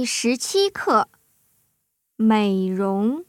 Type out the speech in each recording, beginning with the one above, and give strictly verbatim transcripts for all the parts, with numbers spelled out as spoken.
第十七课，美容。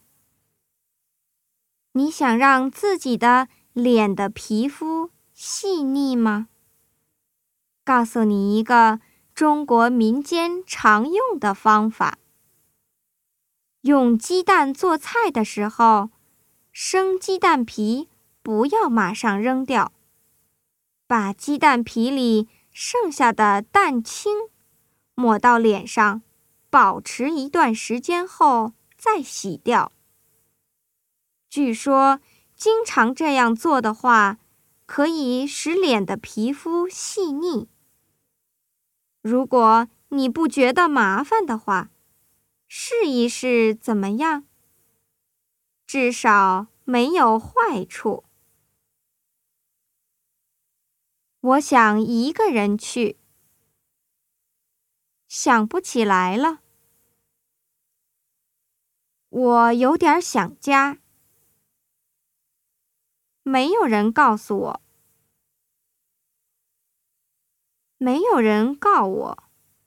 你想让自己的脸的皮肤细腻吗？告诉你一个中国民间常用的方法。用鸡蛋做菜的时候，生鸡蛋皮不要马上扔掉，把鸡蛋皮里剩下的蛋清抹到脸上，保持一段时间后再洗掉。据说经常这样做的话，可以使脸的皮肤细腻。如果你不觉得麻烦的话，试一试怎么样？至少没有坏处。我想一个人去。想不起来了。我有点想家。没有人告诉我。没有人告我。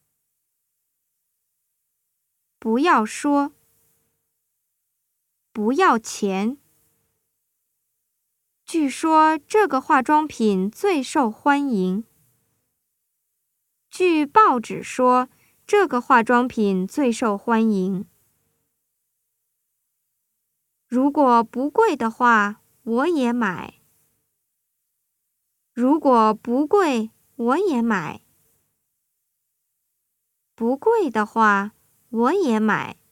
不要说。不要钱。据说这个化妆品最受欢迎。据报纸说，这个化妆品最受欢迎。如果不贵的话，我也买。如果不贵，我也买。不贵的话，我也买。